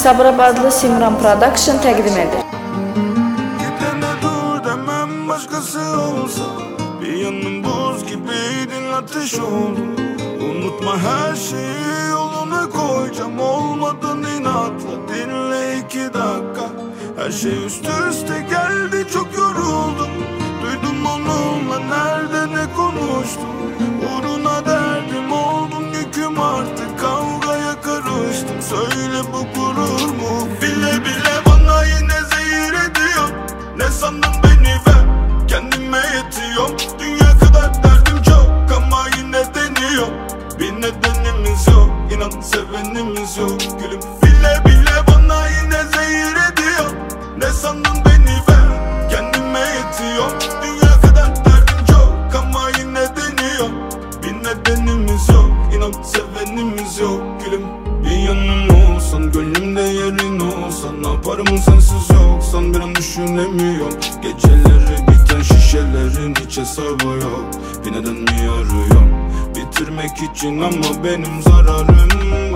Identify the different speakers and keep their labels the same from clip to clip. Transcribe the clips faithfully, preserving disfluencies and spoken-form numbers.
Speaker 1: Sabirabadlı Simran Production təqdim edir.
Speaker 2: Gidene dur demem başkası olsa, bir yanım buz gibiydin, ateş oldun. Unutma her şeyi yoluna koyacağım, olmadan inatla dinle iki dakika. Her şey üst üste geldi, çok yoruldum. Duydum onunla nerede ne konuştum. Uğruna derdim oldum, yüküm artık, kavgaya karıştım. Söyle bu gurur mu? Bile bile bana yine zehir ediyor. Ne sandın beni ver, kendime yetiyorum. Dünya kadar derdim çok ama yine deniyor. Bir nedenimiz yok, inan sevenimiz yok gülüm. Bile bile bana yine zehir ediyor. Ne sandın beni ver, kendime yetiyorum. Dünya kadar derdim çok ama yine deniyor. Bir nedenimiz yok, inan sevenimiz yok gülüm. Bir yanım olsan, gönlümde yerin olsan, ne yaparım sensiz yoksan, bir an düşünemiyorum. Geceleri biten şişelerin hiç hesabı yok. Bir neden mi arıyorum, bitirmek için ama benim zararım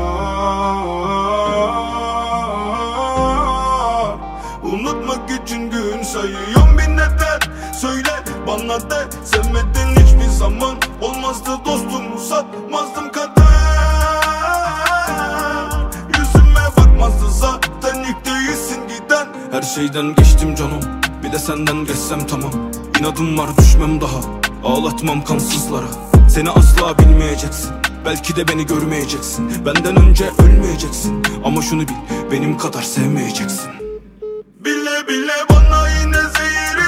Speaker 2: var. Unutmak için gün sayıyorum, bir neden söyle bana de. Sevmedin hiçbir zaman, olmazdı dostumu satmazdım kader. Yüzüme bakmazdı zaten, ilk değilsin giden. Her şeyden geçtim canım, bir de senden geçsem tamam. İnadım var, düşmem daha, ağlatmam kansızlara. Seni asla bilmeyeceksin, belki de beni görmeyeceksin. Benden önce ölmeyeceksin ama şunu bil, benim kadar sevmeyeceksin. Bile bile bana yine zehir